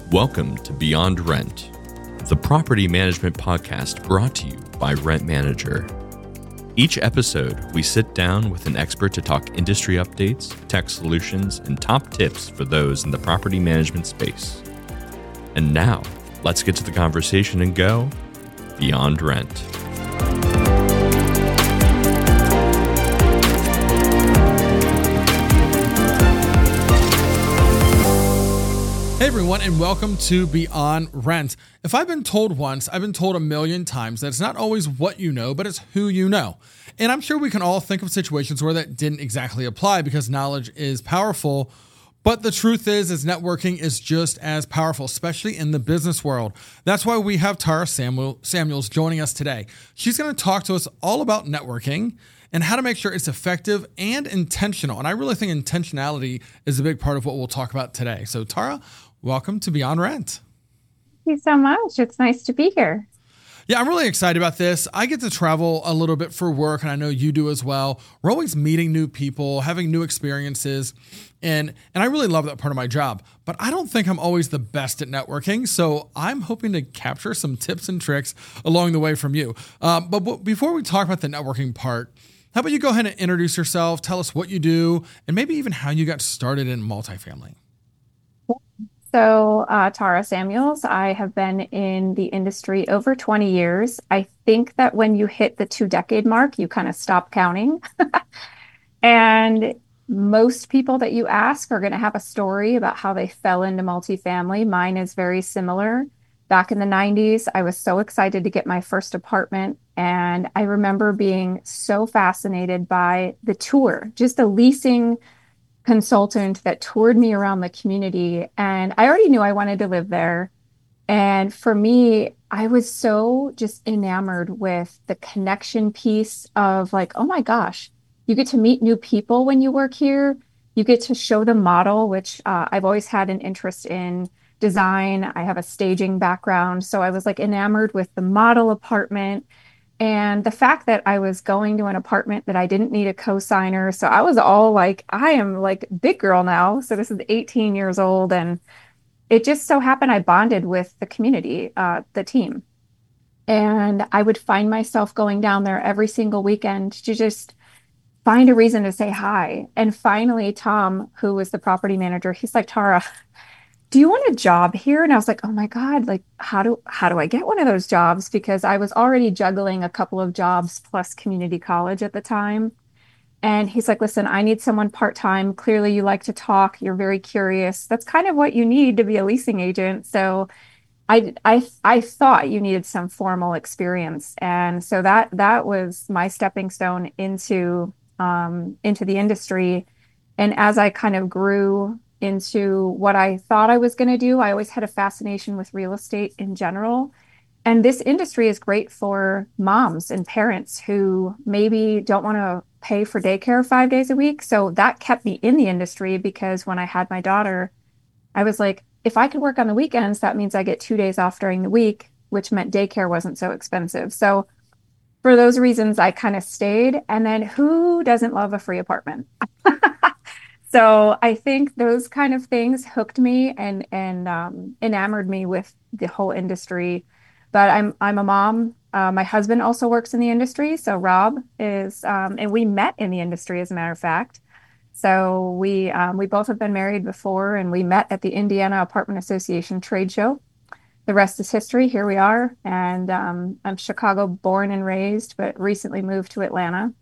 Welcome to Beyond Rent, the property management podcast brought to you by Rent Manager. Each episode, we sit down with an expert to talk industry updates, tech solutions, and top tips for those in the property management space. And now, let's get to the conversation and go Beyond Rent. Hey everyone, and welcome to Beyond Rent. If I've been told once, I've been told a million times that it's not always what you know, but it's who you know. And I'm sure we can all think of situations where that didn't exactly apply because knowledge is powerful. But the truth is networking is just as powerful, especially in the business world. That's why we have Tara Samuels joining us today. She's going to talk to us all about networking and how to make sure it's effective and intentional. And I really think intentionality is a big part of what we'll talk about today. So Tara, welcome to Beyond Rent. Thank you so much. It's nice to be here. Yeah, I'm really excited about this. I get to travel a little bit for work, and I know you do as well. We're always meeting new people, having new experiences, and I really love that part of my job. But I don't think I'm always the best at networking, so I'm hoping to capture some tips and tricks along the way from you. But before we talk about the networking part, how about you go ahead and introduce yourself, tell us what you do, and maybe even how you got started in multifamily. So, Tara Samuels, I have been in the industry over 20 years. I think that when you hit the 2-decade mark, you kind of stop counting. And most people that you ask are going to have a story about how they fell into multifamily. Mine is very similar. Back in the 90s, I was so excited to get my first apartment. And I remember being so fascinated by the tour, just the leasing consultant that toured me around the community. And I already knew I wanted to live there. And for me, I was so just enamored with the connection piece of like, oh my gosh, you get to meet new people when you work here. You get to show the model, which I've always had an interest in design. I have a staging background. So I was like enamored with the model apartment. And the fact that I was going to an apartment that I didn't need a co-signer. So I was all like, I am like big girl now. So this is 18 years old. And it just so happened I bonded with the community, the team. And I would find myself going down there every single weekend to just find a reason to say hi. And finally, Tom, who was the property manager, he's like, Tara, do you want a job here? And I was like, oh my God, like, how do I get one of those jobs? Because I was already juggling a couple of jobs plus community college at the time. And he's like, listen, I need someone part-time. Clearly you like to talk. You're very curious. That's kind of what you need to be a leasing agent. So I thought you needed some formal experience. And so that was my stepping stone into the industry. And as I kind of grew into what I thought I was going to do, I always had a fascination with real estate in general. And this industry is great for moms and parents who maybe don't want to pay for daycare 5 days a week. So that kept me in the industry because when I had my daughter, I was like, if I could work on the weekends, that means I get 2 days off during the week, which meant daycare wasn't so expensive. So for those reasons, I kind of stayed. And then who doesn't love a free apartment? So I think those kind of things hooked me and enamored me with the whole industry. But I'm a mom. My husband also works in the industry. So Rob is, and we met in the industry, as a matter of fact. So we both have been married before, and we met at the Indiana Apartment Association trade show. The rest is history. Here we are. And I'm Chicago born and raised, but recently moved to Atlanta.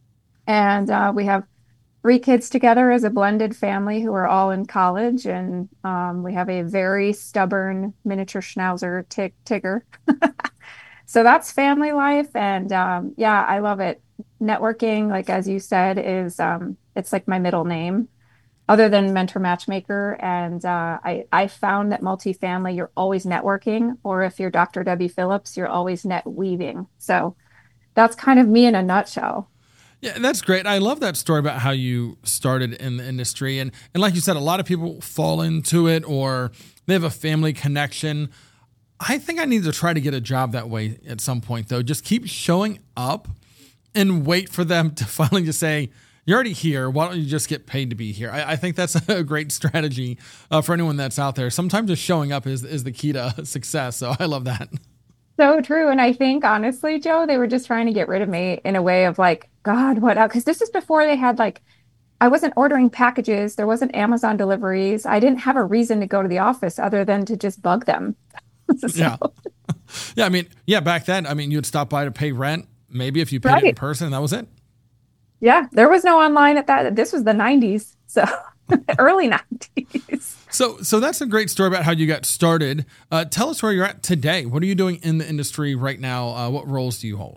And we have 3 kids together as a blended family who are all in college. And we have a very stubborn miniature schnauzer Tigger. So that's family life. And yeah, I love it. Networking, like as you said, is it's like my middle name other than mentor matchmaker. And I found that multifamily, you're always networking, or if you're Dr. Debbie Phillips, you're always net weaving. So that's kind of me in a nutshell. Yeah, that's great. I love that story about how you started in the industry. And like you said, a lot of people fall into it or they have a family connection. I think I need to try to get a job that way at some point, though. Just keep showing up and wait for them to finally just say, you're already here. Why don't you just get paid to be here? I think that's a great strategy for anyone that's out there. Sometimes just showing up is the key to success. So I love that. So true. And I think honestly, Joe, they were just trying to get rid of me in a way of like, God, what else? Because this is before they had like, I wasn't ordering packages. There wasn't Amazon deliveries. I didn't have a reason to go to the office other than to just bug them. So, Yeah. Yeah. I mean, yeah, back then, I mean, you'd stop by to pay rent. Maybe if you paid it in right. person, that was it. Yeah. There was no online at that. This was the 90s. So early 90s. So that's a great story about how you got started. Tell us where you're at today. What are you doing in the industry right now? What roles do you hold?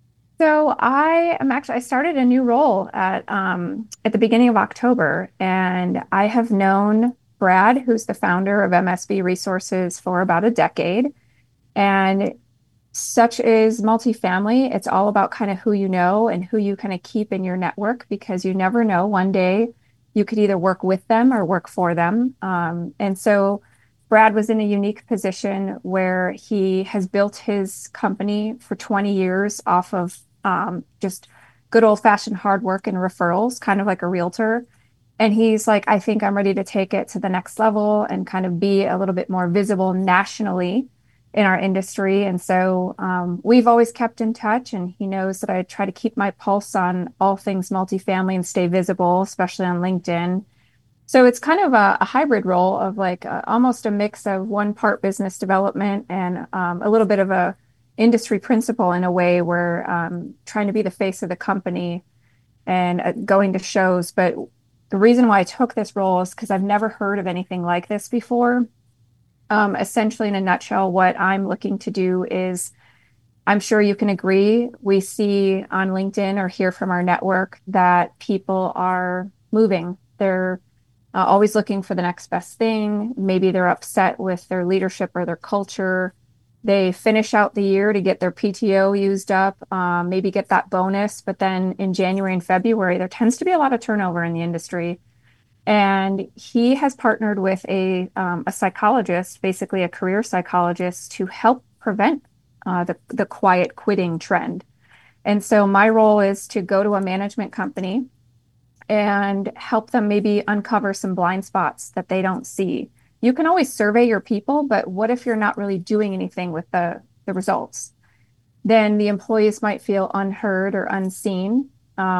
So I started a new role at the beginning of October, and I have known Brad, who's the founder of MSB Resources, for about a decade. And such is multifamily. It's all about kind of who you know and who you kind of keep in your network, because you never know. One day you could either work with them or work for them. And so Brad was in a unique position where he has built his company for 20 years off of just good old fashioned hard work and referrals, kind of like a realtor. And he's like, I think I'm ready to take it to the next level and kind of be a little bit more visible nationally in our industry. And so we've always kept in touch, and he knows that I try to keep my pulse on all things multifamily and stay visible, especially on LinkedIn. So it's kind of a hybrid role of like almost a mix of one part business development and a little bit of a industry principal in a way, where trying to be the face of the company and going to shows. But the reason why I took this role is because I've never heard of anything like this before. Essentially, in a nutshell, what I'm looking to do is, I'm sure you can agree, we see on LinkedIn or hear from our network that people are moving. They're always looking for the next best thing. Maybe they're upset with their leadership or their culture. They finish out the year to get their PTO used up, maybe get that bonus. But then in January and February, there tends to be a lot of turnover in the industry. And he has partnered with a psychologist, basically a career psychologist, to help prevent the quiet quitting trend. And so my role is to go to a management company and help them maybe uncover some blind spots that they don't see. You can always survey your people, but what if you're not really doing anything with the results? Then the employees might feel unheard or unseen.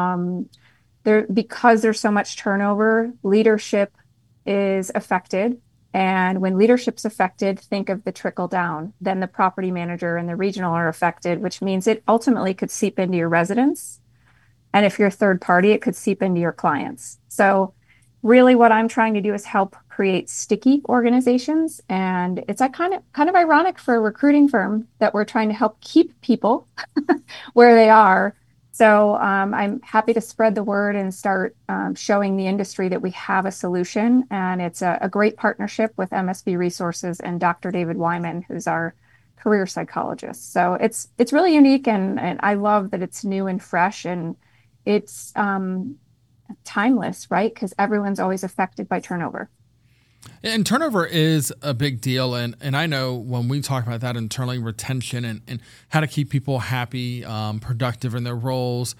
Because there's so much turnover, leadership is affected. And when leadership's affected, think of the trickle down. Then the property manager and the regional are affected, which means it ultimately could seep into your residents. And if you're a third party, it could seep into your clients. So really what I'm trying to do is help create sticky organizations. And it's like kind of ironic for a recruiting firm that we're trying to help keep people where they are. So I'm happy to spread the word and start showing the industry that we have a solution. And it's a great partnership with MSB Resources and Dr. David Wyman, who's our career psychologist. So it's really unique, and I love that it's new and fresh, and it's timeless, right? Because everyone's always affected by turnover. And turnover is a big deal. And I know when we talk about that internally, retention and how to keep people happy, productive in their roles,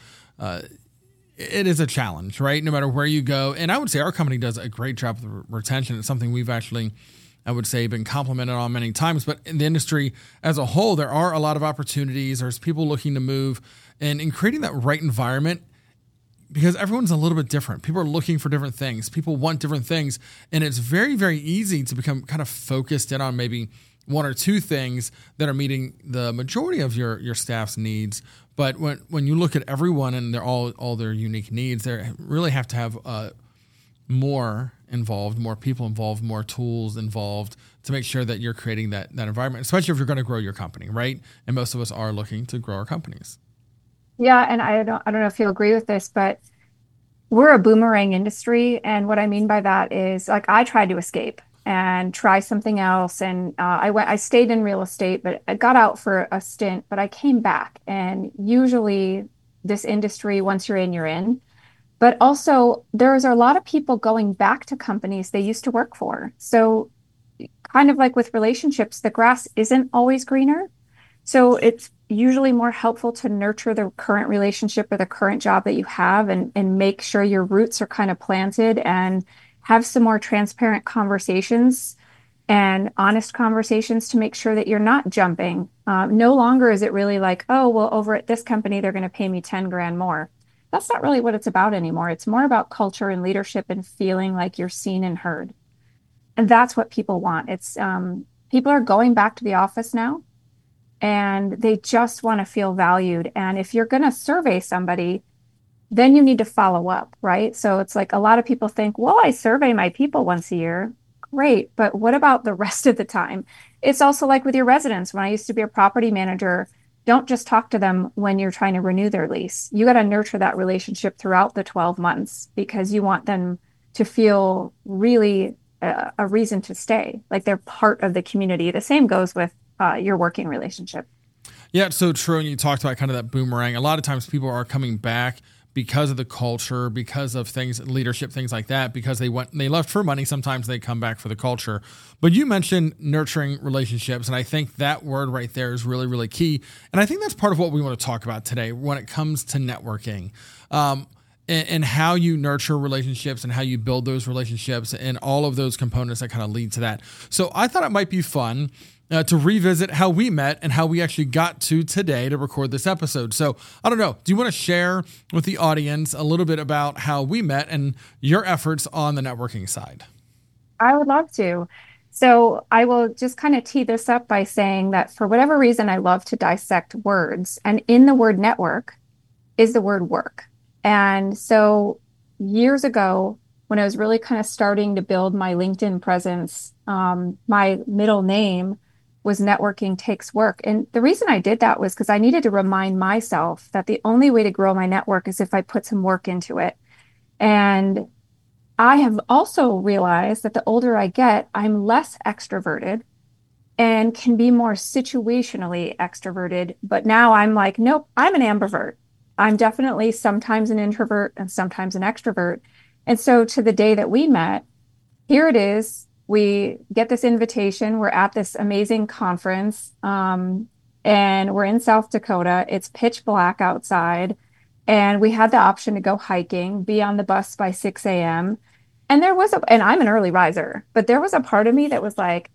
it is a challenge, right? No matter where you go. And I would say our company does a great job with retention. It's something we've actually, I would say, been complimented on many times. But in the industry as a whole, there are a lot of opportunities. There's people looking to move. And in creating that right environment, because everyone's a little bit different. People are looking for different things. People want different things. And it's very, very easy to become kind of focused in on maybe one or two things that are meeting the majority of your staff's needs. But when you look at everyone and they're all their unique needs, they really have to have more involved, more people involved, more tools involved to make sure that you're creating that environment, especially if you're going to grow your company, right? And most of us are looking to grow our companies. Yeah, and I don't know if you'll agree with this, but we're a boomerang industry. And what I mean by that is, like, I tried to escape and try something else. And I stayed in real estate, but I got out for a stint, but I came back. And usually this industry, once you're in, you're in. But also there's a lot of people going back to companies they used to work for. So kind of like with relationships, the grass isn't always greener. So it's usually more helpful to nurture the current relationship or the current job that you have and make sure your roots are kind of planted and have some more transparent conversations and honest conversations to make sure that you're not jumping. No longer is it really like, oh, well, over at this company, they're going to pay me 10 grand more. That's not really what it's about anymore. It's more about culture and leadership and feeling like you're seen and heard. And that's what people want. It's people are going back to the office now and they just want to feel valued. And if you're going to survey somebody, then you need to follow up, right? So it's like a lot of people think, well, I survey my people once a year. Great. But what about the rest of the time? It's also like with your residents. When I used to be a property manager, don't just talk to them when you're trying to renew their lease. You got to nurture that relationship throughout the 12 months because you want them to feel really a reason to stay, like they're part of the community. The same goes with your working relationship. Yeah, it's so true. And you talked about kind of that boomerang. A lot of times people are coming back because of the culture, because of things, leadership, things like that, because they left for money. Sometimes they come back for the culture. But you mentioned nurturing relationships, and I think that word right there is really, really key. And I think that's part of what we want to talk about today when it comes to networking. And how you nurture relationships and how you build those relationships and all of those components that kind of lead to that. So I thought it might be fun to revisit how we met and how we actually got to today to record this episode. So I don't know, do you want to share with the audience a little bit about how we met and your efforts on the networking side? I would love to. So I will just kind of tee this up by saying that for whatever reason, I love to dissect words. And in the word network is the word work. And so years ago, when I was really kind of starting to build my LinkedIn presence, my middle name was Networking Takes Work. And the reason I did that was because I needed to remind myself that the only way to grow my network is if I put some work into it. And I have also realized that the older I get, I'm less extroverted and can be more situationally extroverted. But now I'm like, nope, I'm an ambivert. I'm definitely sometimes an introvert and sometimes an extrovert. And so to the day that we met, here it is. We get this invitation. We're at this amazing conference and we're in South Dakota. It's pitch black outside. And we had the option to go hiking, be on the bus by 6 a.m. And and I'm an early riser, but there was a part of me that was like,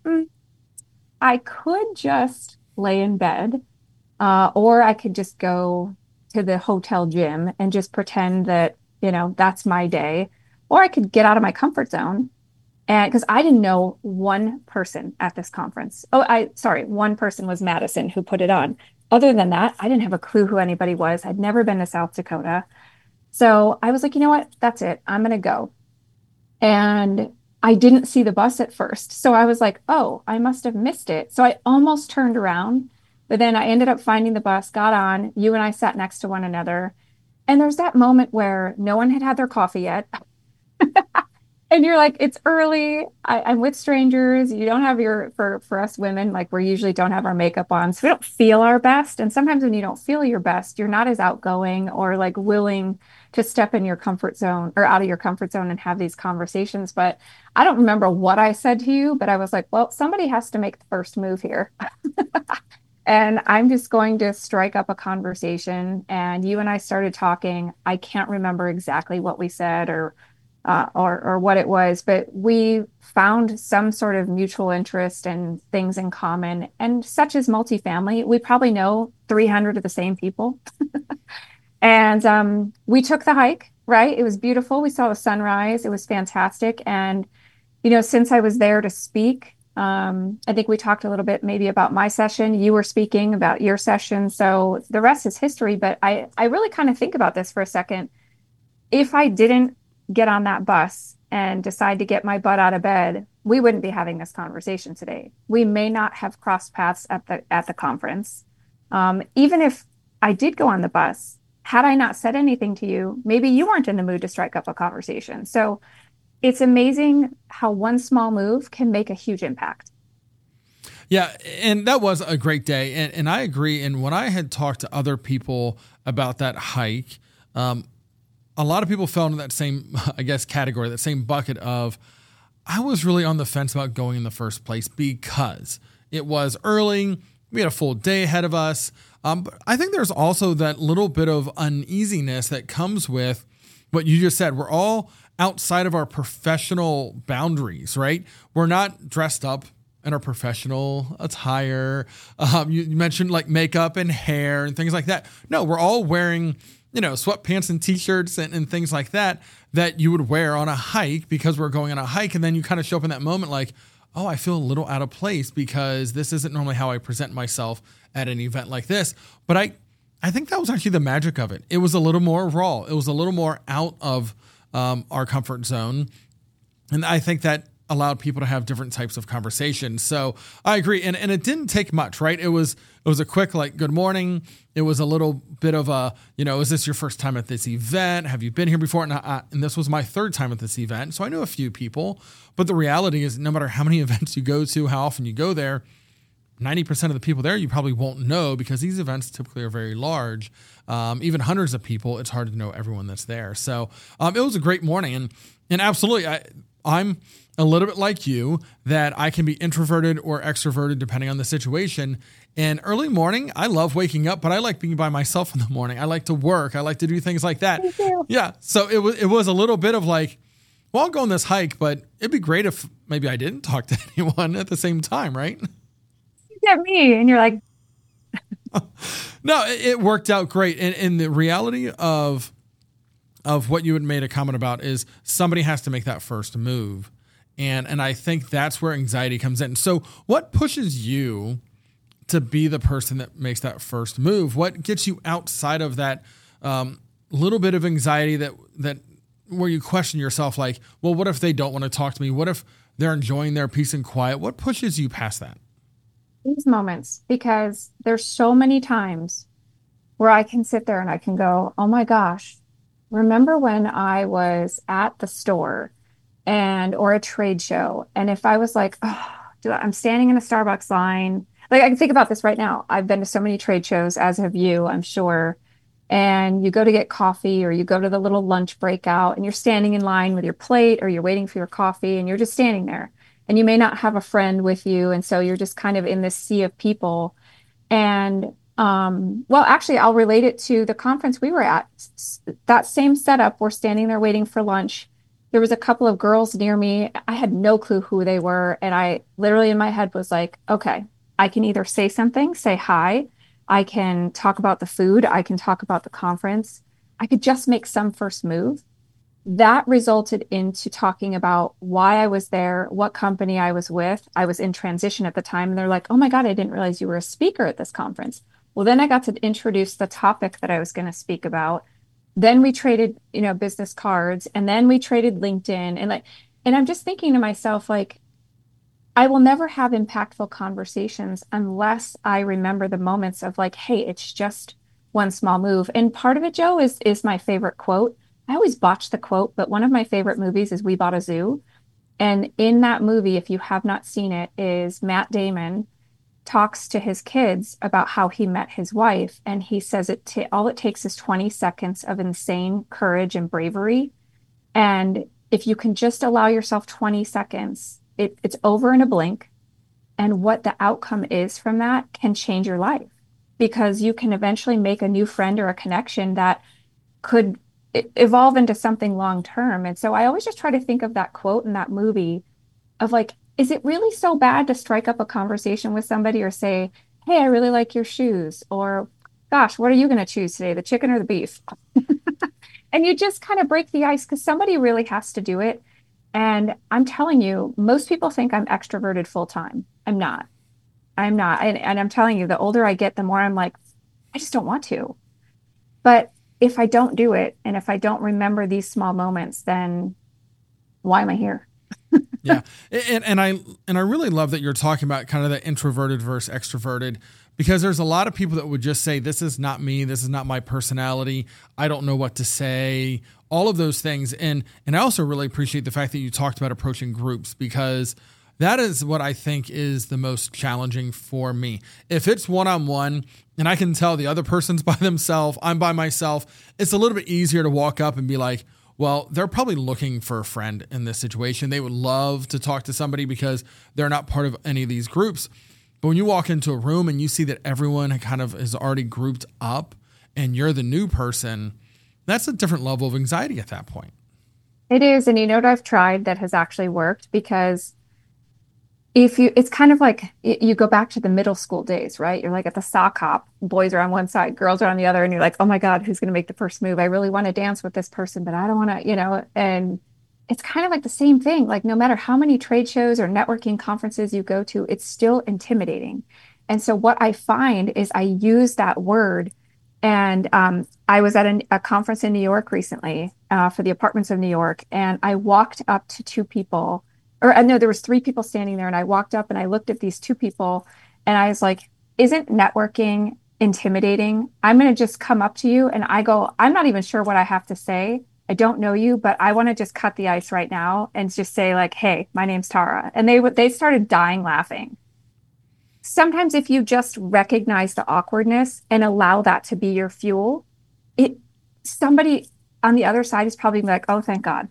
I could just lay in bed or I could just go to the hotel gym and just pretend that, that's my day. Or I could get out of my comfort zone. And because I didn't know one person at this conference. One person was Madison who put it on. Other than that, I didn't have a clue who anybody was. I'd never been to South Dakota. So I was like, you know what? That's it. I'm going to go. And I didn't see the bus at first. So I was like, oh, I must have missed it. So I almost turned around. But then I ended up finding the bus, got on. You and I sat next to one another. And there's that moment where no one had their coffee yet. And you're like, it's early. I'm with strangers. You don't have for us women, like we usually don't have our makeup on. So we don't feel our best. And sometimes when you don't feel your best, you're not as outgoing or like willing to step in your comfort zone or out of your comfort zone and have these conversations. But I don't remember what I said to you, but I was like, well, somebody has to make the first move here. And I'm just going to strike up a conversation. And you and I started talking. I can't remember exactly what we said or what it was, but we found some sort of mutual interest and things in common. And such as multifamily, we probably know 300 of the same people. And we took the hike, right? It was beautiful. We saw the sunrise. It was fantastic. And, since I was there to speak, I think we talked a little bit maybe about my session. You were speaking about your session. So the rest is history. But I really kind of think about this for a second. If I didn't get on that bus and decide to get my butt out of bed, we wouldn't be having this conversation today. We may not have crossed paths at the conference. Even if I did go on the bus, had I not said anything to you, maybe you weren't in the mood to strike up a conversation. So it's amazing how one small move can make a huge impact. Yeah, and that was a great day. And I agree. And when I had talked to other people about that hike, a lot of people fell into that same, category, that same bucket of, I was really on the fence about going in the first place because it was early. We had a full day ahead of us. But I think there's also that little bit of uneasiness that comes with what you just said. We're all outside of our professional boundaries, right? We're not dressed up in our professional attire. You mentioned like makeup and hair and things like that. No, we're all wearing, sweatpants and t-shirts and things like that you would wear on a hike because we're going on a hike. And then you kind of show up in that moment like, oh, I feel a little out of place because this isn't normally how I present myself at an event like this. But I think that was actually the magic of it. It was a little more raw. It was a little more out of our comfort zone. And I think that allowed people to have different types of conversations. So I agree. And it didn't take much, right? It was a quick, like, good morning. It was a little bit of a, is this your first time at this event? Have you been here before? And this was my third time at this event. So I knew a few people, but the reality is no matter how many events you go to, how often you go there, 90% of the people there, you probably won't know because these events typically are very large. Even hundreds of people, it's hard to know everyone that's there. So it was a great morning. And absolutely, I'm a little bit like you that I can be introverted or extroverted depending on the situation. And early morning, I love waking up, but I like being by myself in the morning. I like to work. I like to do things like that. Me too. Yeah. So it was a little bit of like, well, I'll go on this hike, but it'd be great if maybe I didn't talk to anyone at the same time, right? You get me, and you're like, no, it worked out great. And the reality of what you had made a comment about is somebody has to make that first move. And I think that's where anxiety comes in. So what pushes you to be the person that makes that first move? What gets you outside of that little bit of anxiety that where you question yourself like, well, what if they don't want to talk to me? What if they're enjoying their peace and quiet? What pushes you past that? these moments, because there's so many times where I can sit there and I can go, oh my gosh, remember when I was at the store or a trade show, and if I was like, oh, I'm standing in a Starbucks line, like I can think about this right now. I've been to so many trade shows, as have you, I'm sure. And you go to get coffee or you go to the little lunch breakout and you're standing in line with your plate or you're waiting for your coffee and you're just standing there and you may not have a friend with you. And so you're just kind of in this sea of people. And well, actually, I'll relate it to the conference we were at. That same setup, we're standing there waiting for lunch. There was a couple of girls near me. I had no clue who they were. And I literally in my head was like, okay, I can either say something, say hi. I can talk about the food. I can talk about the conference. I could just make some first move. That resulted into talking about why I was there, what company I was with. I was in transition at the time. And they're like, oh my God, I didn't realize you were a speaker at this conference. Well, then I got to introduce the topic that I was going to speak about. Then we traded, business cards, and then we traded LinkedIn. And I'm just thinking to myself, like, I will never have impactful conversations unless I remember the moments of like, hey, it's just one small move. And part of it, Joe, is my favorite quote. I always botch the quote, but one of my favorite movies is We Bought a Zoo. And in that movie, if you have not seen it, is Matt Damon talks to his kids about how he met his wife. And he says all it takes is 20 seconds of insane courage and bravery. And if you can just allow yourself 20 seconds, it's over in a blink. And what the outcome is from that can change your life, because you can eventually make a new friend or a connection that could evolve into something long term. And so I always just try to think of that quote in that movie of like, is it really so bad to strike up a conversation with somebody or say, hey, I really like your shoes, or gosh, what are you going to choose today, the chicken or the beef? And you just kind of break the ice because somebody really has to do it. And I'm telling you, most people think I'm extroverted full time. I'm not. And I'm telling you, the older I get, the more I'm like, I just don't want to. But if I don't do it, and if I don't remember these small moments, then why am I here? Yeah. And I really love that you're talking about kind of the introverted versus extroverted, because there's a lot of people that would just say, this is not me. This is not my personality. I don't know what to say, all of those things. And I also really appreciate the fact that you talked about approaching groups, because that is what I think is the most challenging for me. If it's one-on-one and I can tell the other person's by themselves, I'm by myself, it's a little bit easier to walk up and be like, well, they're probably looking for a friend in this situation. They would love to talk to somebody because they're not part of any of these groups. But when you walk into a room and you see that everyone kind of is already grouped up and you're the new person, that's a different level of anxiety at that point. It is. And you know what I've tried that has actually worked? Because it's kind of like you go back to the middle school days, right? You're like at the sock hop, boys are on one side, girls are on the other, and you're like, oh my God, who's going to make the first move? I really want to dance with this person, but I don't want to, and it's kind of like the same thing. Like no matter how many trade shows or networking conferences you go to, it's still intimidating. And so what I find is I use that word. And I was at a conference in New York recently for the Apartments of New York, and I walked up to two people. Or no, there was three people standing there, and I walked up and I looked at these two people and I was like, isn't networking intimidating? I'm going to just come up to you and I go, I'm not even sure what I have to say. I don't know you, but I want to just cut the ice right now and just say like, hey, my name's Tara. And they started dying laughing. Sometimes if you just recognize the awkwardness and allow that to be your fuel, somebody on the other side is probably like, oh, thank God.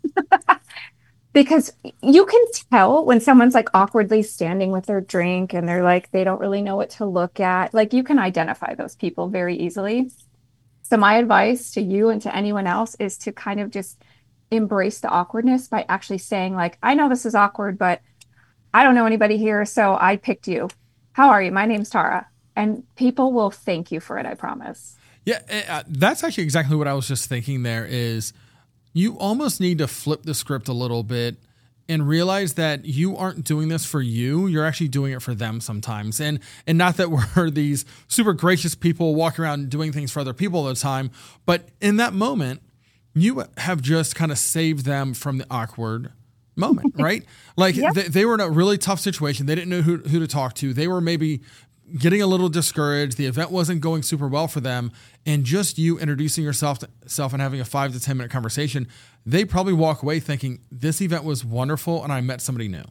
Because you can tell when someone's like awkwardly standing with their drink and they're like, they don't really know what to look at. Like you can identify those people very easily. So my advice to you and to anyone else is to kind of just embrace the awkwardness by actually saying like, I know this is awkward, but I don't know anybody here. So I picked you. How are you? My name's Tara. And people will thank you for it. I promise. Yeah. That's actually exactly what I was just thinking there is, you almost need to flip the script a little bit and realize that you aren't doing this for you. You're actually doing it for them sometimes. And not that we're these super gracious people walking around doing things for other people all the time, but in that moment, you have just kind of saved them from the awkward moment, right? Like yep. they were in a really tough situation. They didn't know who to talk to. They were maybe getting a little discouraged. The event wasn't going super well for them. And just you introducing yourself and having a 5 to 10 minute conversation, they probably walk away thinking this event was wonderful and I met somebody new.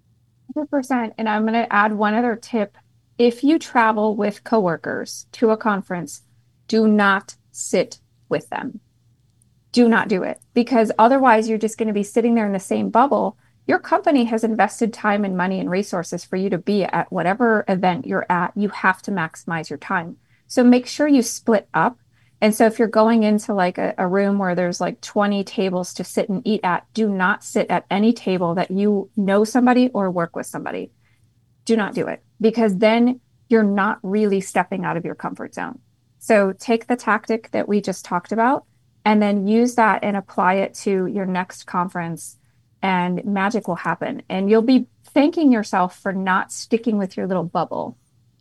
100%. And I'm going to add one other tip. If you travel with coworkers to a conference, do not sit with them. Do not do it, because otherwise you're just going to be sitting there in the same bubble. Your company has invested time and money and resources for you to be at whatever event you're at. You have to maximize your time. So make sure you split up. And so if you're going into like a room where there's like 20 tables to sit and eat at, do not sit at any table that you know somebody or work with somebody. Do not do it, because then you're not really stepping out of your comfort zone. So take the tactic that we just talked about and then use that and apply it to your next conference, and magic will happen. And you'll be thanking yourself for not sticking with your little bubble.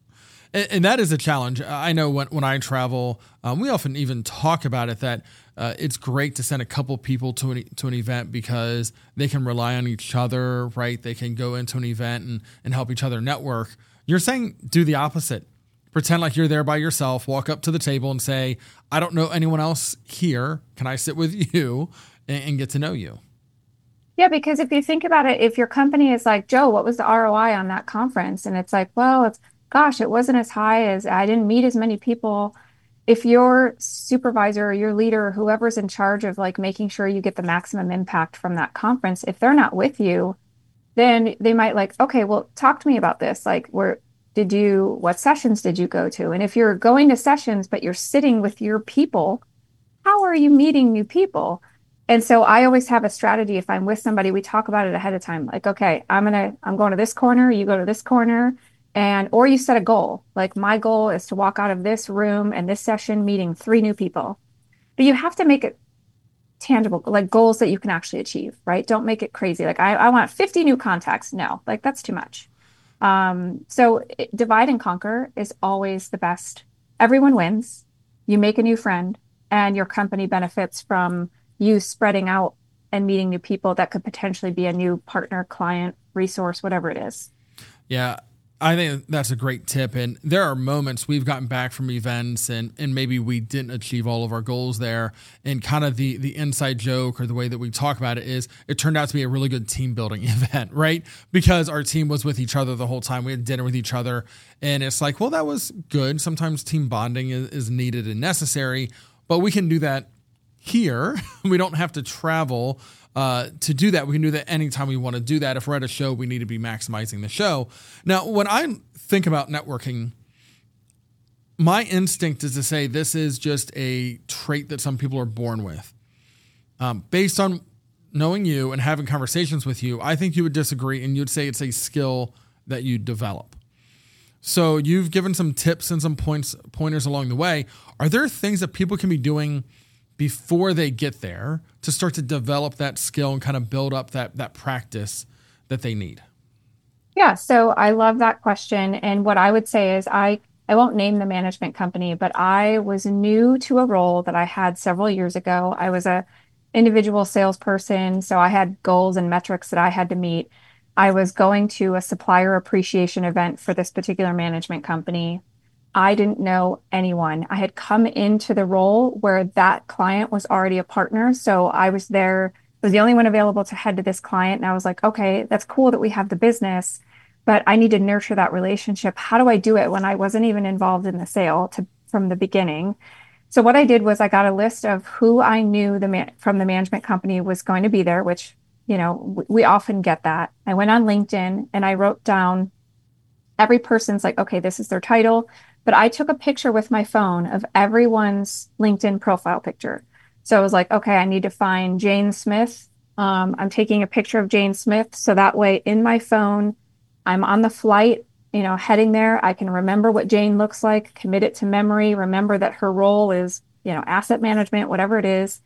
And that is a challenge. I know when I travel, we often even talk about it, that it's great to send a couple people to an event because they can rely on each other, right? They can go into an event and help each other network. You're saying do the opposite. Pretend like you're there by yourself, walk up to the table and say, I don't know anyone else here. Can I sit with you and get to know you? Yeah, because if you think about it, if your company is like, Joe, what was the ROI on that conference? And it's like, well, gosh, it wasn't as high as, I didn't meet as many people. If your supervisor or your leader or whoever's in charge of like making sure you get the maximum impact from that conference, if they're not with you, then they might like, okay, well, talk to me about this. Like, what sessions did you go to? And if you're going to sessions, but you're sitting with your people, how are you meeting new people? And so I always have a strategy. If I'm with somebody, we talk about it ahead of time. Like, okay, I'm going to this corner, you go to this corner, or you set a goal. Like my goal is to walk out of this room and this session meeting 3 new people. But you have to make it tangible, like goals that you can actually achieve, right? Don't make it crazy. Like I want 50 new contacts. No, like that's too much. So divide and conquer is always the best. Everyone wins. You make a new friend and your company benefits from you spreading out and meeting new people that could potentially be a new partner, client, resource, whatever it is. Yeah, I think that's a great tip. And there are moments we've gotten back from events and maybe we didn't achieve all of our goals there. And kind of the inside joke or the way that we talk about it is it turned out to be a really good team building event, right? Because our team was with each other the whole time. We had dinner with each other. And it's like, well, that was good. Sometimes team bonding is needed and necessary, but we can do that here. We don't have to travel to do that. We can do that anytime we want to do that. If we're at a show, we need to be maximizing the show. Now, when I think about networking, my instinct is to say this is just a trait that some people are born with. Based on knowing you and having conversations with you, I think you would disagree and you'd say it's a skill that you develop. So you've given some tips and some pointers along the way. Are there things that people can be doing before they get there to start to develop that skill and kind of build up that practice that they need? Yeah, so I love that question. And what I would say is I won't name the management company, but I was new to a role that I had several years ago. I was a individual salesperson, so I had goals and metrics that I had to meet. I was going to a supplier appreciation event for this particular management company. I didn't know anyone. I had come into the role where that client was already a partner. So I was there, was the only one available to head to this client. And I was like, okay, that's cool that we have the business, but I need to nurture that relationship. How do I do it when I wasn't even involved in the sale from the beginning? So what I did was I got a list of who I knew from the management company was going to be there, which, we often get that. I went on LinkedIn and I wrote down every person's like, okay, this is their title. But I took a picture with my phone of everyone's LinkedIn profile picture. So I was like, okay, I need to find Jane Smith. I'm taking a picture of Jane Smith. So that way in my phone, I'm on the flight, heading there. I can remember what Jane looks like, commit it to memory, remember that her role is, asset management, whatever it is.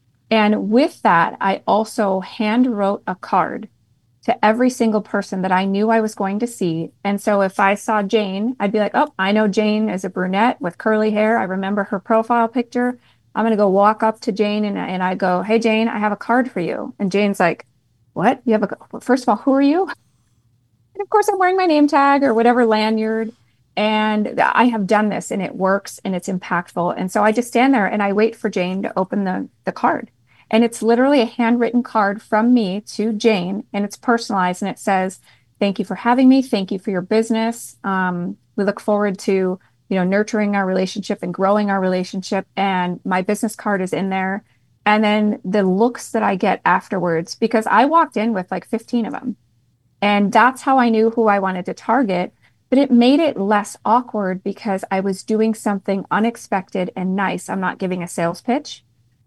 And with that, I also hand wrote a card to every single person that I knew I was going to see. And so if I saw Jane, I'd be like, oh, I know Jane is a brunette with curly hair. I remember her profile picture. I'm going to go walk up to Jane and I go, hey, Jane, I have a card for you. And Jane's like, what? First of all, who are you? And of course, I'm wearing my name tag or whatever lanyard. And I have done this and it works and it's impactful. And so I just stand there and I wait for Jane to open the card. And it's literally a handwritten card from me to Jane, and it's personalized, and it says, thank you for having me. Thank you for your business. We look forward to, nurturing our relationship and growing our relationship. And my business card is in there. And then the looks that I get afterwards, because I walked in with like 15 of them. And that's how I knew who I wanted to target. But it made it less awkward because I was doing something unexpected and nice. I'm not giving a sales pitch.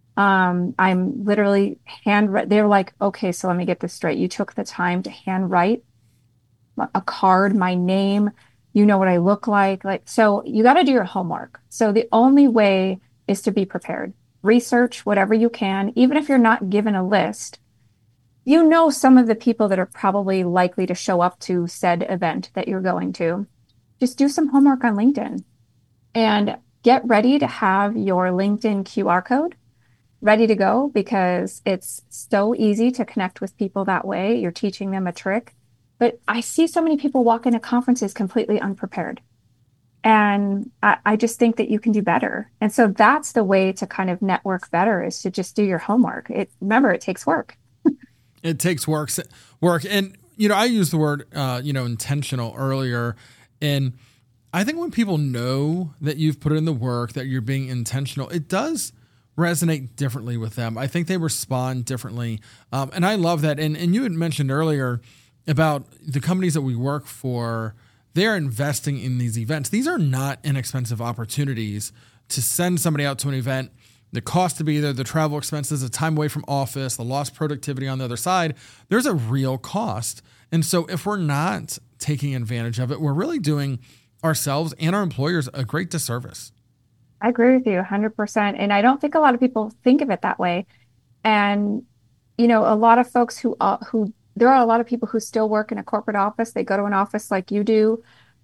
I'm literally they're like, okay, so let me get this straight. You took the time to handwrite a card, my name, what I look like. So you got to do your homework. So the only way is to be prepared. Research whatever you can, even if you're not given a list. Some of the people that are probably likely to show up to said event that you're going to. Just do some homework on LinkedIn and get ready to have your LinkedIn QR code ready to go, because it's so easy to connect with people that way. You're teaching them a trick. But I see so many people walk into conferences completely unprepared. And I just think that you can do better. And so that's the way to kind of network better, is to just do your homework. Remember, it takes work. It takes work. And, I used the word, intentional earlier. And I think when people know that you've put in the work, that you're being intentional, it does resonate differently with them. I think they respond differently. And I love that. And you had mentioned earlier about the companies that we work for, they're investing in these events. These are not inexpensive opportunities to send somebody out to an event. The cost to be there, the travel expenses, the time away from office, the lost productivity on the other side, there's a real cost. And so if we're not taking advantage of it, we're really doing ourselves and our employers a great disservice. I agree with you 100%. And I don't think a lot of people think of it that way. And, a lot of folks there are a lot of people who still work in a corporate office. They go to an office like you do.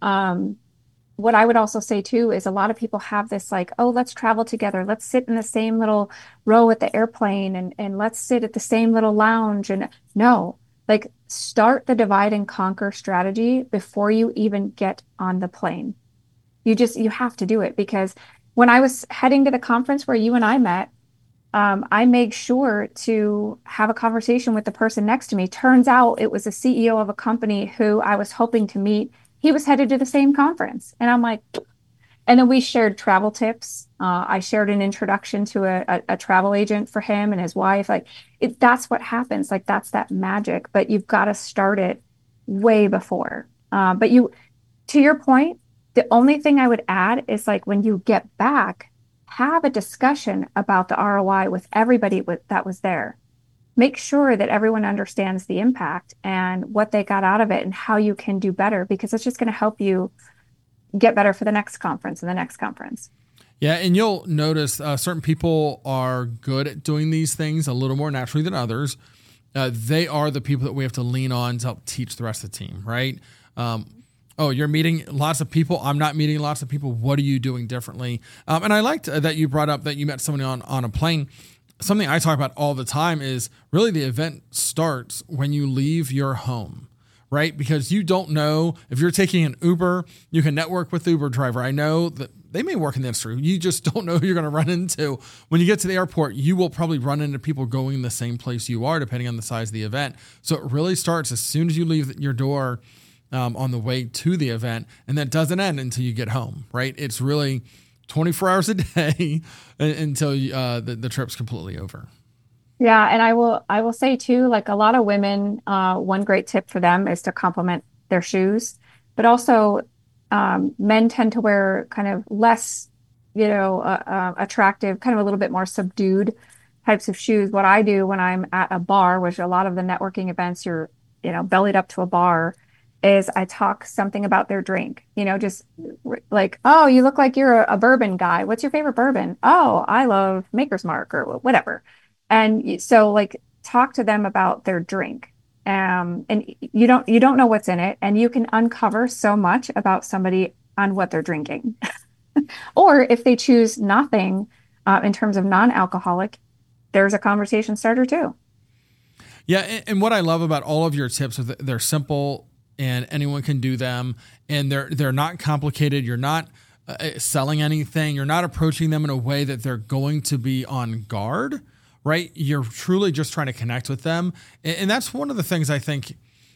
What I would also say too is a lot of people have this like, oh, let's travel together. Let's sit in the same little row at the airplane and let's sit at the same little lounge. And no, like start the divide and conquer strategy before you even get on the plane. You have to do it, because when I was heading to the conference where you and I met, I made sure to have a conversation with the person next to me. Turns out it was a CEO of a company who I was hoping to meet. He was headed to the same conference. And I'm like, And then we shared travel tips. I shared an introduction to a travel agent for him and his wife. Like that's what happens. Like that's that magic, but you've got to start it way before. To your point, the only thing I would add is like when you get back, have a discussion about the ROI with everybody that was there. Make sure that everyone understands the impact and what they got out of it and how you can do better, because it's just going to help you get better for the next conference and the next conference. Yeah, and you'll notice certain people are good at doing these things a little more naturally than others. They are the people that we have to lean on to help teach the rest of the team, right? Oh, you're meeting lots of people. I'm not meeting lots of people. What are you doing differently? And I liked that you brought up that you met somebody on a plane. Something I talk about all the time is really the event starts when you leave your home, right? Because you don't know if you're taking an Uber, you can network with the Uber driver. I know that they may work in the industry. You just don't know who you're going to run into. When you get to the airport, you will probably run into people going the same place you are, depending on the size of the event. So it really starts as soon as you leave your door on the way to the event, and that doesn't end until you get home, right? It's really 24 hours a day until the trip's completely over. Yeah, and I will say too, like a lot of women, one great tip for them is to compliment their shoes, but also men tend to wear kind of less, attractive, kind of a little bit more subdued types of shoes. What I do when I'm at a bar, which a lot of the networking events, you're, bellied up to a bar, is I talk something about their drink, just like, oh, you look like you're a bourbon guy. What's your favorite bourbon? Oh, I love Maker's Mark or whatever. And so like talk to them about their drink. And you don't know what's in it, and you can uncover so much about somebody on what they're drinking. Or if they choose nothing in terms of non-alcoholic, there's a conversation starter too. Yeah, and what I love about all of your tips is that they're simple and anyone can do them, and they're not complicated. You're not selling anything. You're not approaching them in a way that they're going to be on guard, right? You're truly just trying to connect with them. And that's one of the things I think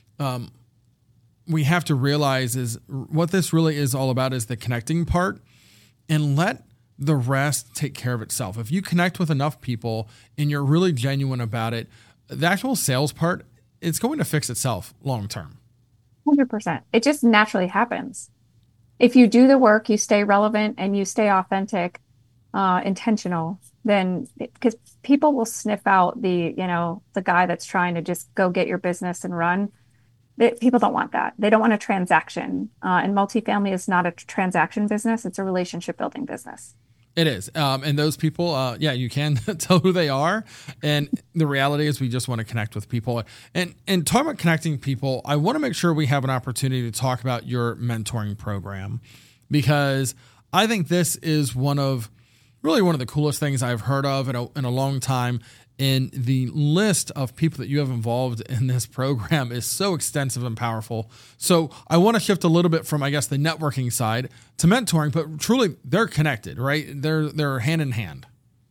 we have to realize is what this really is all about is the connecting part, and let the rest take care of itself. If you connect with enough people and you're really genuine about it, the actual sales part, it's going to fix itself long term. 100%. It just naturally happens. If you do the work, you stay relevant and you stay authentic, intentional, then because people will sniff out the guy that's trying to just go get your business and run. People don't want that. They don't want a transaction. And multifamily is not a transaction business. It's a relationship building business. It is. And those people, you can tell who they are. And the reality is we just want to connect with people. And talking about connecting people, I want to make sure we have an opportunity to talk about your mentoring program, because I think this is one of the coolest things I've heard of in a long time. And the list of people that you have involved in this program is so extensive and powerful. So I want to shift a little bit from, I guess, the networking side to mentoring, but truly they're connected, right? They're hand in hand.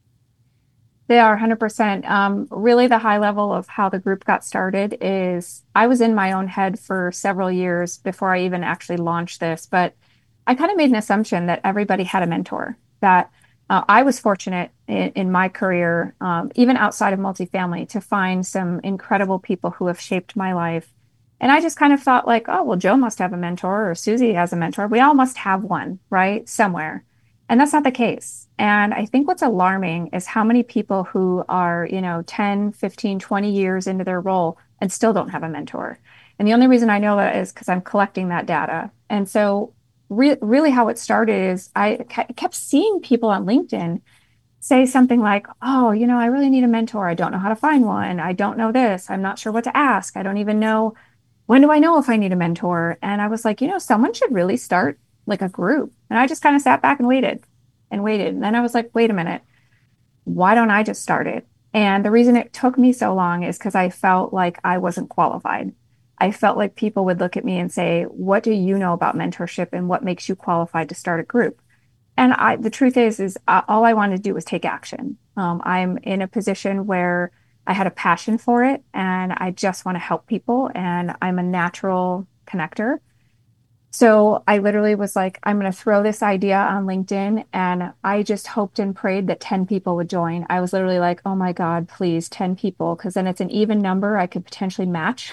They are 100%. Really, the high level of how the group got started is I was in my own head for several years before I even actually launched this, but I kind of made an assumption that everybody had a mentor, that I was fortunate in my career, even outside of multifamily, to find some incredible people who have shaped my life. And I just kind of thought like, oh, well, Joe must have a mentor or Susie has a mentor. We all must have one, right? Somewhere. And that's not the case. And I think what's alarming is how many people who are, 10, 15, 20 years into their role and still don't have a mentor. And the only reason I know that is because I'm collecting that data. And so really how it started is I kept seeing people on LinkedIn say something like, oh, I really need a mentor. I don't know how to find one. I don't know this. I'm not sure what to ask. I don't even know. When do I know if I need a mentor? And I was like, someone should really start like a group. And I just kind of sat back and waited and waited. And then I was like, wait a minute, why don't I just start it? And the reason it took me so long is because I felt like I wasn't qualified. I felt like people would look at me and say, what do you know about mentorship and what makes you qualified to start a group? And the truth is all I wanted to do was take action. I'm in a position where I had a passion for it and I just want to help people, and I'm a natural connector. So I literally was like, I'm going to throw this idea on LinkedIn. And I just hoped and prayed that 10 people would join. I was literally like, oh my God, please, 10 people. Because then it's an even number I could potentially match,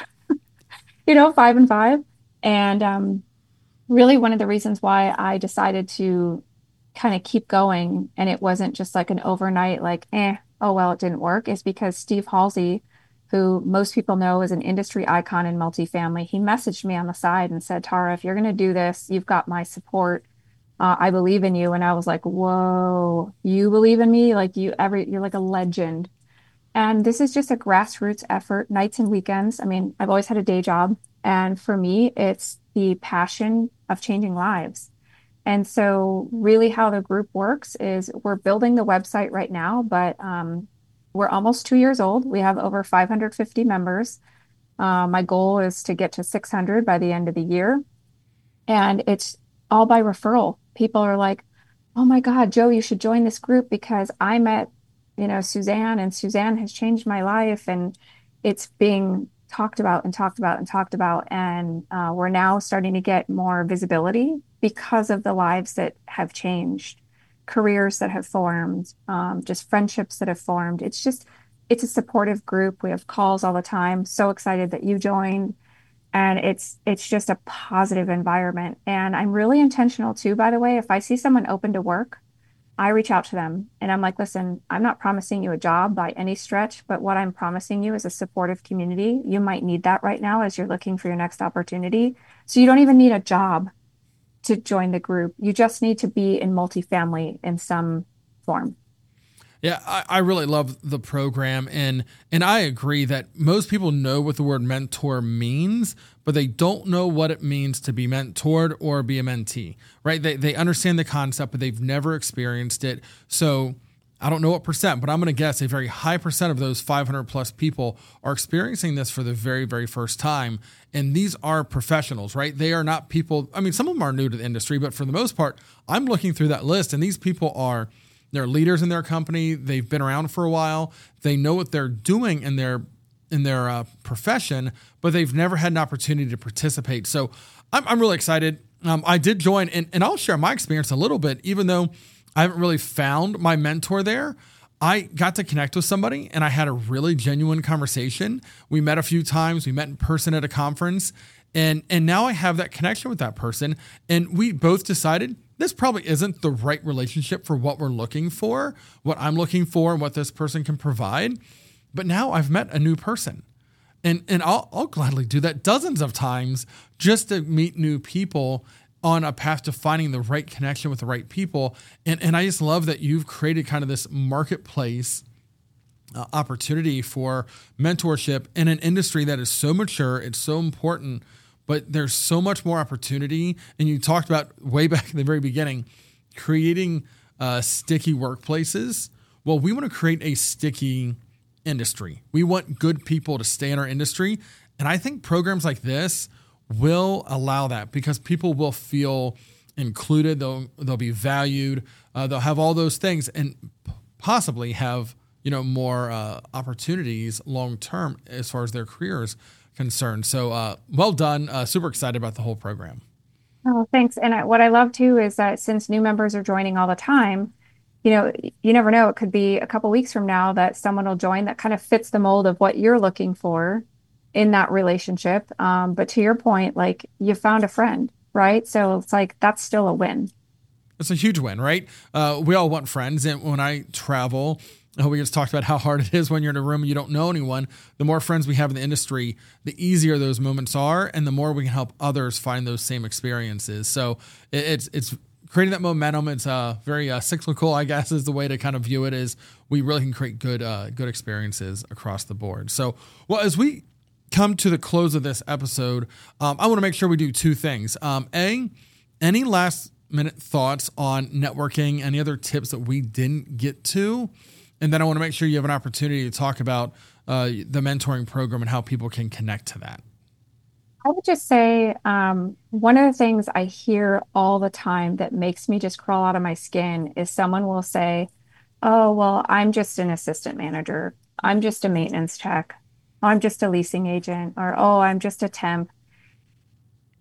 5 and 5. And really, one of the reasons why I decided to kind of keep going and it wasn't just like an overnight, like, oh, well, it didn't work, is because Steve Halsey, who most people know is an industry icon in multifamily, he messaged me on the side and said, Tara, if you're going to do this, you've got my support. I believe in you. And I was like, whoa, you believe in me? Like you're like a legend. And this is just a grassroots effort, nights and weekends. I mean, I've always had a day job. And for me, it's the passion of changing lives. And so, really, how the group works is we're building the website right now, but we're almost 2 years old. We have over 550 members. My goal is to get to 600 by the end of the year. And it's all by referral. People are like, oh my God, Joe, you should join this group because I met, Suzanne, and Suzanne has changed my life. And it's being talked about and talked about and talked about. And we're now starting to get more visibility because of the lives that have changed, careers that have formed, just friendships that have formed. It's a supportive group. We have calls all the time. So excited that you joined. And it's just a positive environment. And I'm really intentional too, by the way. If I see someone open to work, I reach out to them and I'm like, listen, I'm not promising you a job by any stretch, but what I'm promising you is a supportive community. You might need that right now as you're looking for your next opportunity. So you don't even need a job to join the group. You just need to be in multifamily in some form. Yeah, I really love the program, and I agree that most people know what the word mentor means, but they don't know what it means to be mentored or be a mentee, right? They understand the concept, but they've never experienced it. So I don't know what percent, but I'm going to guess a very high percent of those 500 plus people are experiencing this for the very, very first time. And these are professionals, right? They are not people. I mean, some of them are new to the industry, but for the most part, I'm looking through that list and these people they're leaders in their company. They've been around for a while. They know what they're doing in their profession, but they've never had an opportunity to participate. So I'm really excited. I did join, and I'll share my experience a little bit. Even though I haven't really found my mentor there, I got to connect with somebody, and I had a really genuine conversation. We met a few times. We met in person at a conference, and now I have that connection with that person. And we both decided this probably isn't the right relationship for what we're looking for, what I'm looking for, and what this person can provide. But now I've met a new person. And I'll gladly do that dozens of times just to meet new people on a path to finding the right connection with the right people. And I just love that you've created kind of this marketplace opportunity for mentorship in an industry that is so mature, it's so important, but there's so much more opportunity. And you talked about way back in the very beginning, creating sticky workplaces. Well, we want to create a sticky industry. We want good people to stay in our industry. And I think programs like this will allow that because people will feel included. They'll be valued. They'll have all those things and possibly have, more opportunities long-term as far as their careers concerned. So well done. Super excited about the whole program. Oh, thanks. And what I love too is that since new members are joining all the time, you never know. It could be a couple weeks from now that someone will join that kind of fits the mold of what you're looking for in that relationship. But to your point, like you found a friend, right? So it's like, that's still a win. It's a huge win, right? We all want friends. And when I travel, we just talked about how hard it is when you're in a room and you don't know anyone. The more friends we have in the industry, the easier those moments are, and the more we can help others find those same experiences. So it's creating that momentum. It's very cyclical, I guess, is the way to kind of view it. Is we really can create good experiences across the board. So, well, as we come to the close of this episode, I want to make sure we do two things. Any last minute thoughts on networking? Any other tips that we didn't get to? And then I want to make sure you have an opportunity to talk about the mentoring program and how people can connect to that. I would just say one of the things I hear all the time that makes me just crawl out of my skin is someone will say, oh, well, I'm just an assistant manager. I'm just a maintenance tech. I'm just a leasing agent. Or, oh, I'm just a temp.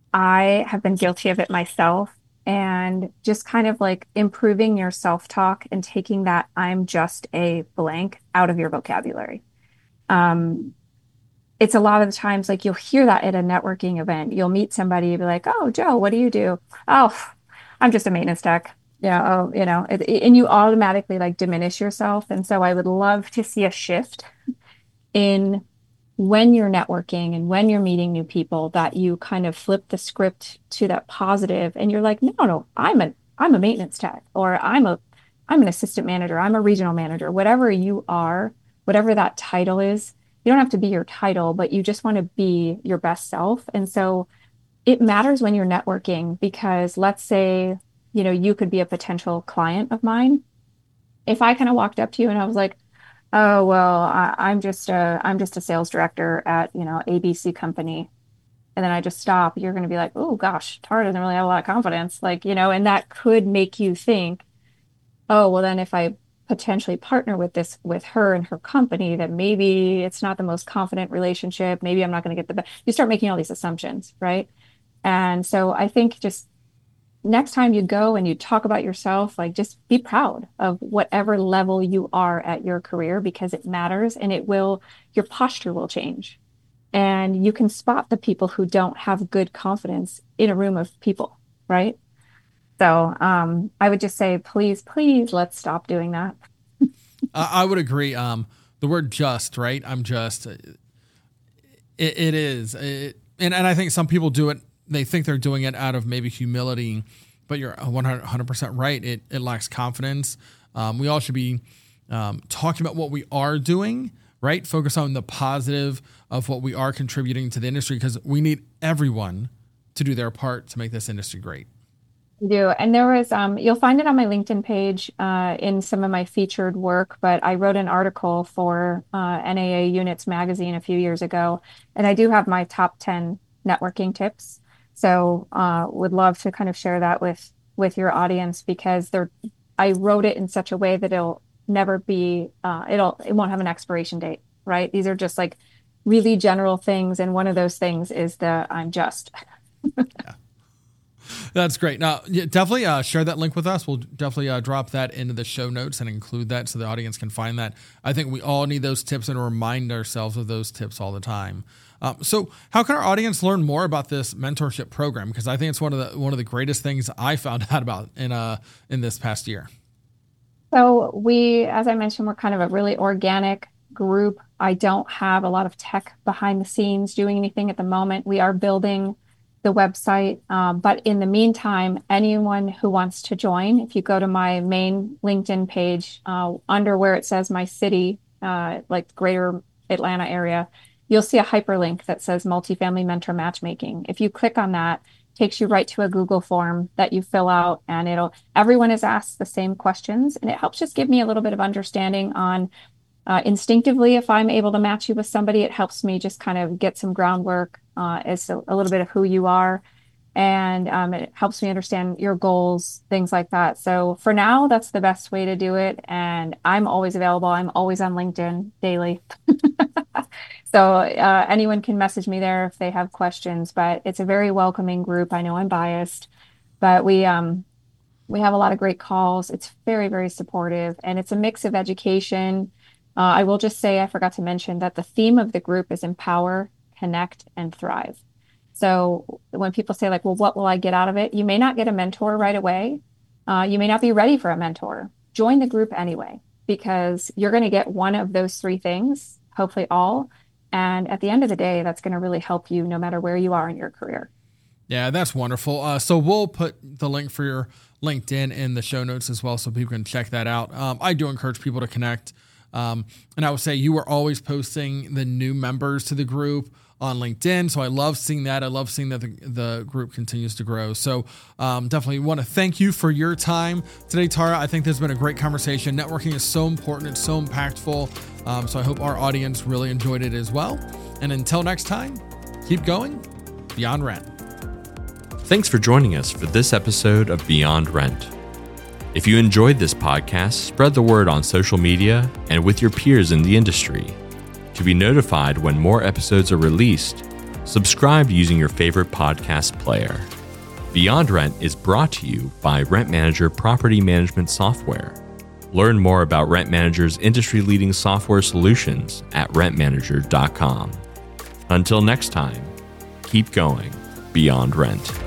I have been guilty of it myself, and just kind of like improving your self-talk and taking that "I'm just a blank" out of your vocabulary. Um, it's a lot of the times like you'll hear that at a networking event. You'll meet somebody, you'll be like, "Oh, Joe, what do you do?" "Oh, I'm just a maintenance tech." Yeah, oh, and you automatically like diminish yourself. And so I would love to see a shift in when you're networking and when you're meeting new people, that you kind of flip the script to that positive and you're like, no, I'm a maintenance tech, or I'm an assistant manager, I'm a regional manager, whatever you are, whatever that title is. You don't have to be your title, but you just want to be your best self. And so it matters when you're networking, because let's say, you could be a potential client of mine. If I kind of walked up to you and I was like, "Oh, well, I'm just a sales director at, ABC company." And then I just stop, you're going to be like, "Oh gosh, Tara doesn't really have a lot of confidence." Like, and that could make you think, "Oh, well, then if I potentially partner with her and her company, then maybe it's not the most confident relationship. Maybe I'm not going to get the best." You start making all these assumptions, right? And so I think just next time you go and you talk about yourself, like just be proud of whatever level you are at your career, because it matters, and your posture will change. And you can spot the people who don't have good confidence in a room of people, right? So I would just say, please, please, let's stop doing that. I would agree. The word "just," right? I'm just, it is. And I think some people do it. They think they're doing it out of maybe humility, but you're 100% right. It lacks confidence. We all should be talking about what we are doing, right? Focus on the positive of what we are contributing to the industry, because we need everyone to do their part to make this industry great. We do. And there was, you'll find it on my LinkedIn page in some of my featured work, but I wrote an article for NAA Units magazine a few years ago, and I do have my top 10 networking tips. So would love to kind of share that with your audience, because I wrote it in such a way that it'll never be, it won't have an expiration date, right? These are just like really general things. And one of those things is the "I'm just." Yeah. That's great. Now, definitely share that link with us. We'll definitely drop that into the show notes and include that so the audience can find that. I think we all need those tips and remind ourselves of those tips all the time. So how can our audience learn more about this mentorship program? Because I think it's one of the greatest things I found out about in this past year. So as I mentioned, we're kind of a really organic group. I don't have a lot of tech behind the scenes doing anything at the moment. We are building the website. But in the meantime, anyone who wants to join, if you go to my main LinkedIn page, under where it says my city, like greater Atlanta area, you'll see a hyperlink that says Multifamily Mentor Matchmaking. If you click on that, it takes you right to a Google form that you fill out, and everyone is asked the same questions, and it helps just give me a little bit of understanding on instinctively, if I'm able to match you with somebody. It helps me just kind of get some groundwork as a little bit of who you are. And it helps me understand your goals, things like that. So for now, that's the best way to do it. And I'm always available. I'm always on LinkedIn daily. So anyone can message me there if they have questions, but it's a very welcoming group. I know I'm biased, but we have a lot of great calls. It's very, very supportive, and it's a mix of education. I will just say, I forgot to mention that the theme of the group is empower, connect, and thrive. So when people say like, "Well, what will I get out of it?" You may not get a mentor right away. You may not be ready for a mentor. Join the group anyway, because you're going to get one of those three things, hopefully all. And at the end of the day, that's going to really help you no matter where you are in your career. Yeah, that's wonderful. So we'll put the link for your LinkedIn in the show notes as well, so people can check that out. I do encourage people to connect. And I would say you are always posting the new members to the group on LinkedIn. So I love seeing that. I love seeing that the group continues to grow. So definitely want to thank you for your time today, Tara. I think this has been a great conversation. Networking is so important. It's so impactful. So I hope our audience really enjoyed it as well. And until next time, keep going beyond rent. Thanks for joining us for this episode of Beyond Rent. If you enjoyed this podcast, spread the word on social media and with your peers in the industry. To be notified when more episodes are released, Subscribe using your favorite podcast player. Beyond Rent is brought to you by Rent Manager Property Management Software. Learn more about Rent Manager's industry-leading software solutions at rentmanager.com. Until next time, keep going beyond rent.